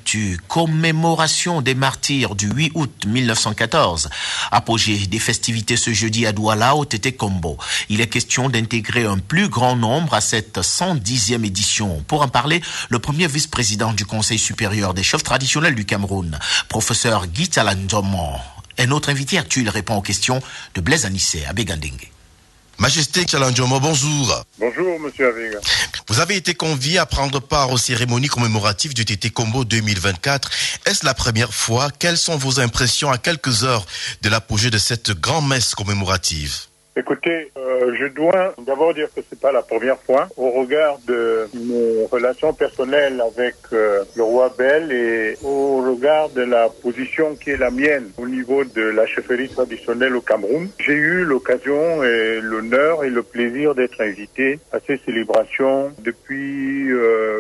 l'actu. Commémoration des martyrs du 8 août 1914. Apogée des festivités ce jeudi à Douala au Tété Kombo. Il est question d'intégrer un plus grand nombre à cette 110e édition. Pour en parler, le premier vice-président du Conseil supérieur des chefs traditionnels du Cameroun, professeur Guy Tchalandjomo. Un autre invité actuel répond aux questions de Blaise Anissé à Bégandengue. Majesté Tchalandjomo, bonjour. Bonjour, monsieur Avega. Vous avez été convié à prendre part aux cérémonies commémoratives du Tété Kombo 2024. Est-ce la première fois? Quelles sont vos impressions à quelques heures de l'apogée de cette grande-messe commémorative? Écoutez, je dois d'abord dire que c'est pas la première fois. Au regard de mes relations personnelles avec le roi Bel et au regard de la position qui est la mienne au niveau de la chefferie traditionnelle au Cameroun, j'ai eu l'occasion et l'honneur et le plaisir d'être invité à ces célébrations depuis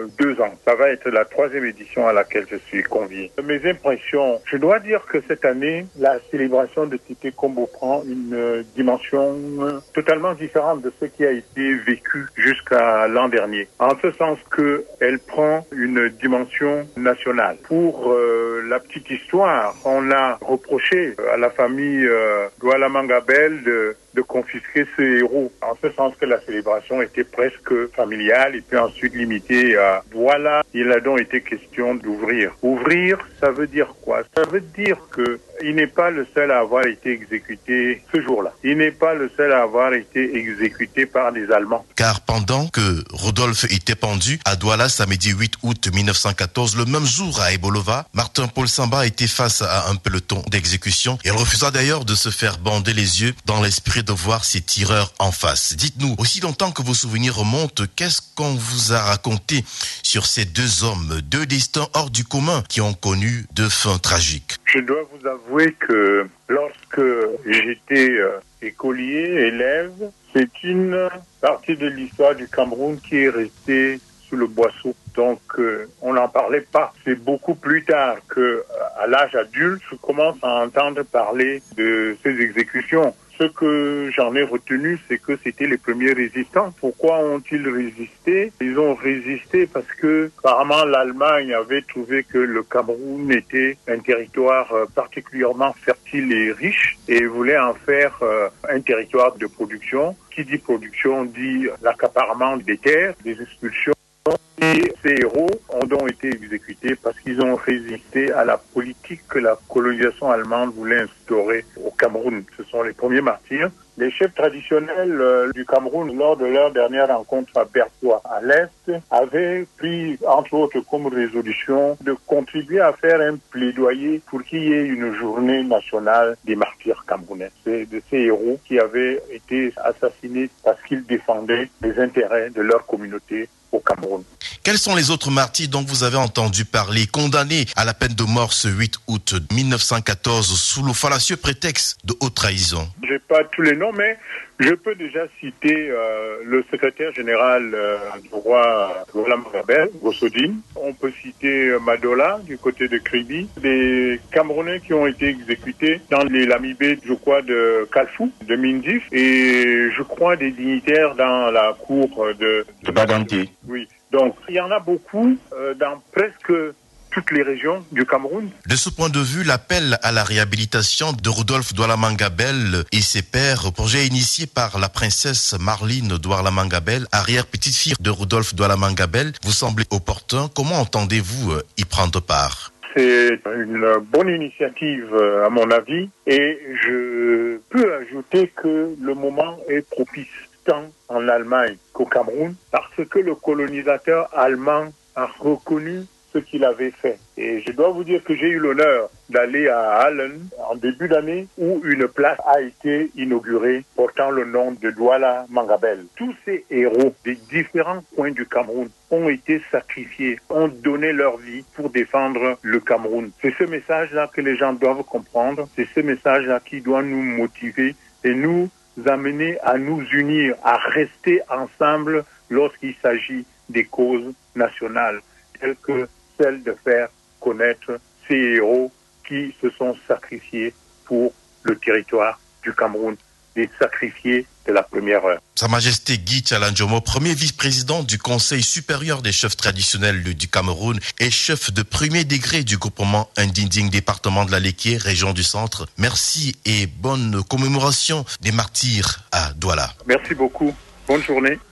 2 ans. Ça va être la 3e édition à laquelle je suis convié. Mes impressions, je dois dire que cette année, la célébration de Tété Kombo prend une dimension totalement différente de ce qui a été vécu jusqu'à l'an dernier. En ce sens que elle prend une dimension nationale. Pour la petite histoire, on a reproché à la famille Douala Mangabel de confisquer ce héros. En ce sens que la célébration était presque familiale et puis ensuite limitée à Douala. Il a donc été question d'ouvrir. Ouvrir, ça veut dire quoi? Ça veut dire que il n'est pas le seul à avoir été exécuté ce jour-là. Il n'est pas le seul à avoir été exécuté par des Allemands. Car pendant que Rodolphe était pendu à Douala samedi 8 août 1914, le même jour à Ebolova, Martin-Paul Samba était face à un peloton d'exécution. Il refusa d'ailleurs de se faire bander les yeux dans l'esprit de voir ses tireurs en face. Dites-nous, aussi longtemps que vos souvenirs remontent, qu'est-ce qu'on vous a raconté sur ces 2 hommes, 2 destins hors du commun qui ont connu 2 fins tragiques? Je dois vous avouer que lorsque j'étais écolier, élève, c'est une partie de l'histoire du Cameroun qui est restée sous le boisseau. Donc, on n'en parlait pas. C'est beaucoup plus tard que, à l'âge adulte, je commence à entendre parler de ces exécutions. Ce que j'en ai retenu, c'est que c'était les premiers résistants. Pourquoi ont-ils résisté? Ils ont résisté parce que, apparemment, l'Allemagne avait trouvé que le Cameroun était un territoire particulièrement fertile et riche et voulait en faire un territoire de production. Qui dit production dit l'accaparement des terres, des expulsions. Et ces héros ont donc été exécutés parce qu'ils ont résisté à la politique que la colonisation allemande voulait instaurer au Cameroun. Ce sont les premiers martyrs. Les chefs traditionnels du Cameroun, lors de leur dernière rencontre à Bertois, à l'Est, avaient pris, entre autres, comme résolution de contribuer à faire un plaidoyer pour qu'il y ait une journée nationale des martyrs camerounais. C'est de ces héros qui avaient été assassinés parce qu'ils défendaient les intérêts de leur communauté au Cameroun. Quels sont les autres martyrs dont vous avez entendu parler, condamnés à la peine de mort ce 8 août 1914 sous le fallacieux prétexte de haute trahison? Je n'ai pas tous les noms, mais je peux déjà citer le secrétaire général du roi Douala Mangabel, Gossodine. On peut citer Madola du côté de Kribi. Des Camerounais qui ont été exécutés dans les lamibés, je crois, de Kalfou, de Mindif, et je crois des dignitaires dans la cour de Baganti. Oui. Donc, il y en a beaucoup dans presque toutes les régions du Cameroun. De ce point de vue, l'appel à la réhabilitation de Rodolphe Douala Mangabel et ses pères, projet initié par la princesse Marline Douala Mangabel, arrière-petite-fille de Rodolphe Douala Mangabel, vous semble opportun. Comment entendez-vous y prendre part? C'est une bonne initiative à mon avis et je peux ajouter que le moment est propice tant en Allemagne qu'au Cameroun parce que le colonisateur allemand a reconnu ce qu'il avait fait. Et je dois vous dire que j'ai eu l'honneur d'aller à Allen en début d'année où une place a été inaugurée portant le nom de Douala Mangabel. Tous ces héros des différents coins du Cameroun ont été sacrifiés, ont donné leur vie pour défendre le Cameroun. C'est ce message-là que les gens doivent comprendre. C'est ce message-là qui doit nous motiver et nous amener à nous unir, à rester ensemble lorsqu'il s'agit des causes nationales, telles que celle de faire connaître ces héros qui se sont sacrifiés pour le territoire du Cameroun des sacrifiés de la première heure. Sa Majesté Guy Tchalandjomo, premier vice-président du Conseil supérieur des chefs traditionnels du Cameroun et chef de premier degré du groupement Ndinding, département de la Léquié, région du Centre. Merci et bonne commémoration des martyrs à Douala. Merci beaucoup. Bonne journée.